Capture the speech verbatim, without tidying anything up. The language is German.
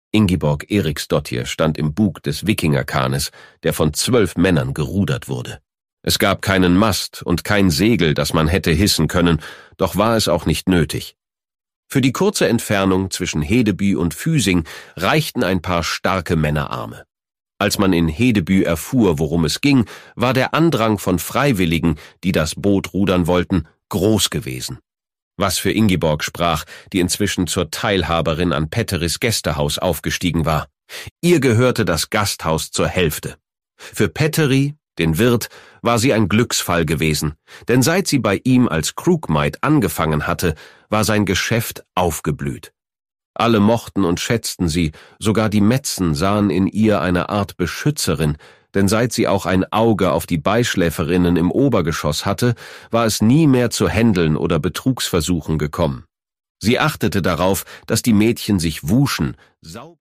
Ingiborg Eriksdottir stand im Bug des Wikingerkahnes, der von zwölf Männern gerudert wurde. Es gab keinen Mast und kein Segel, das man hätte hissen können, doch war es auch nicht nötig. Für die kurze Entfernung zwischen Hedeby und Füsing reichten ein paar starke Männerarme. Als man in Hedeby erfuhr, worum es ging, war der Andrang von Freiwilligen, die das Boot rudern wollten, groß gewesen. Was für Ingiborg sprach, die inzwischen zur Teilhaberin an Petteris Gästehaus aufgestiegen war. Ihr gehörte das Gasthaus zur Hälfte. Für Petteri, den Wirt, war sie ein Glücksfall gewesen, denn seit sie bei ihm als Krugmaid angefangen hatte, war sein Geschäft aufgeblüht. Alle mochten und schätzten sie, sogar die Metzen sahen in ihr eine Art Beschützerin, denn seit sie auch ein Auge auf die Beischläferinnen im Obergeschoss hatte, war es nie mehr zu Händeln oder Betrugsversuchen gekommen. Sie achtete darauf, dass die Mädchen sich wuschen, sauber